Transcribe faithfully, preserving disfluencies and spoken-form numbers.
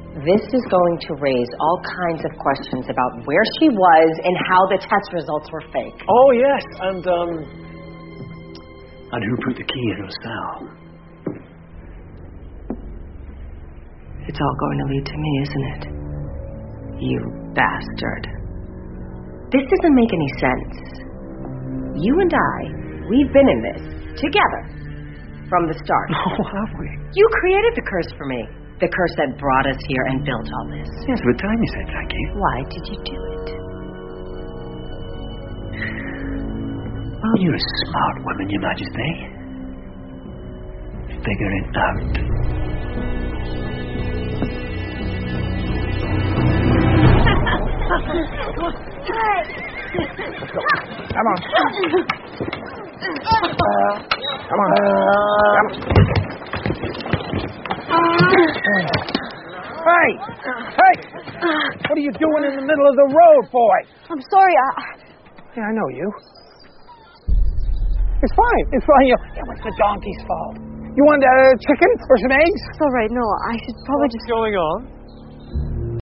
This is going to raise all kinds of questions about where she was and how the test results were fake. Oh, yes, and, um... and who put the key in her cell? It's all going to lead to me, isn't it? You bastard. This doesn't make any sense. You and I, we've been in this together from the start. Oh, have we? You created the curse for me. The curse that brought us here and built all this. Yes, but time you said, Frankie. Why did you do it? Well, you're a smart woman, Your Majesty. Figure it out. Come on. Uh, come on. Uh, Hey! Hey! What are you doing in the middle of the road, boy? I'm sorry, I... Yeah, I know you. It's fine. It's fine. You, it was the donkey's fault. You want uh, chicken or some eggs? It's all right. No, I should probably What's just... going on?